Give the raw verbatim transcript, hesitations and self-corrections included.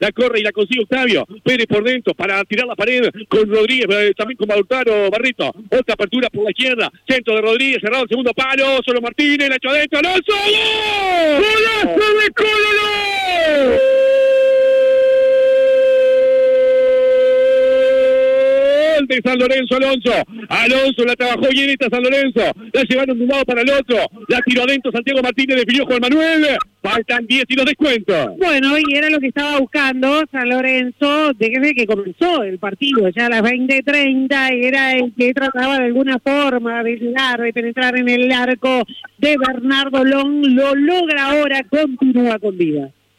la corre y la consigue Octavio. Pérez por dentro para tirar la pared con Rodríguez, eh, también con Lautaro Barreto. Otra apertura por la izquierda, centro de Rodríguez, cerrado el segundo palo, solo Martínez, la echó adentro, ¡Alonso! ¡Gol! ¡Golazo de Colorado! De San Lorenzo, Alonso. Alonso la trabajó bien esta San Lorenzo. La llevaron de un lado para el otro. La tiró adentro Santiago Martínez, definió Juan Manuel. Faltan diez y los descuentos. Bueno, y era lo que estaba buscando San Lorenzo desde que comenzó el partido, ya a las veinte treinta, era el que trataba de alguna forma de llegar, de penetrar en el arco de Bernardo Long. Lo logra ahora, continúa con vida.